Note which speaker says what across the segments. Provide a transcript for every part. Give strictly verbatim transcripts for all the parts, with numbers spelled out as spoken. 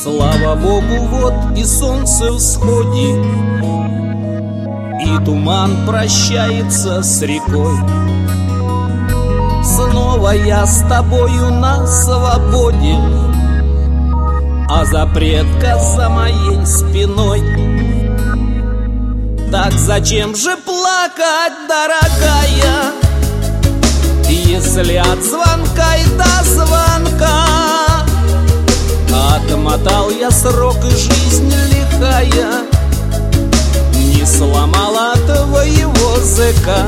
Speaker 1: Слава Богу, вот и солнце всходит, и туман прощается с рекой. Снова я с тобою на свободе, а запретка за моей спиной. Так зачем же плакать, дорогая, если от звонка и до звонка отмотал я срок, и жизнь лихая не сломала твоего зыка.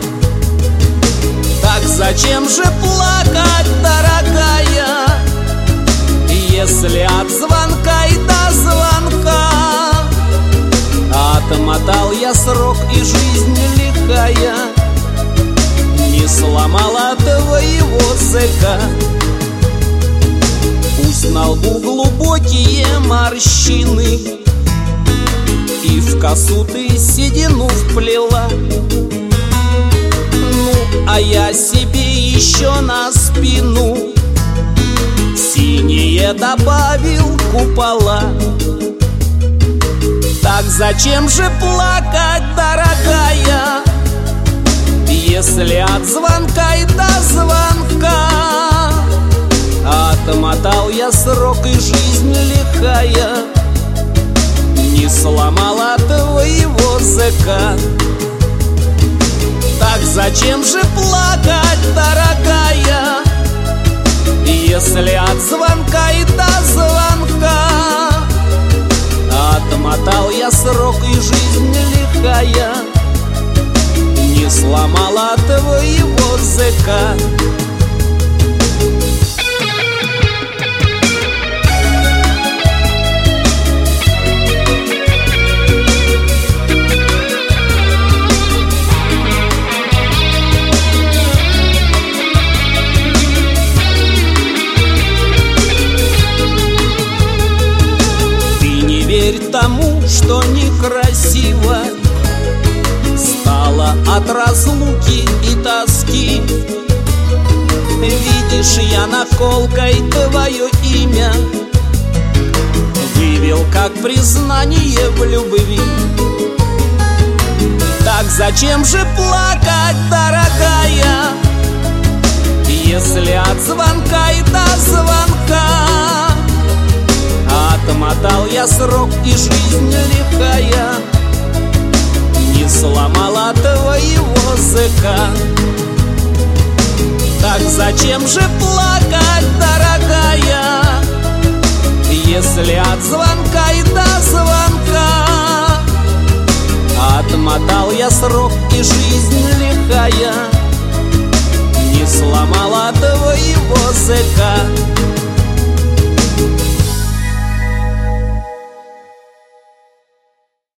Speaker 1: Так зачем же плакать, дорогая, если от звонка и до звонка отмотал я срок, и жизнь лихая не сломала твоего зыка. Пусть на лбу глубокие морщины, и в косу ты седину вплела, ну, а я себе еще на спину синие добавил купола. Так зачем же плакать, дорогая, если от звонка и до звонка отмотал я срок, и жизнь лихая не сломала твоего зыка. Так зачем же плакать, дорогая, если от звонка и до звонка отмотал я срок, и жизнь лихая не сломала твоего зыка. Верь тому, что некрасиво стало от разлуки и тоски. Видишь, я наколкой твое имя вывел как признание в любви. Так зачем же плакать, дорогая, если от звонка и до звонка отмотал я срок, и жизнь лихая не сломала твоего зыка. Так зачем же плакать, дорогая, если от звонка и до звонка отмотал я срок, и жизнь лихая не сломала твоего зыка.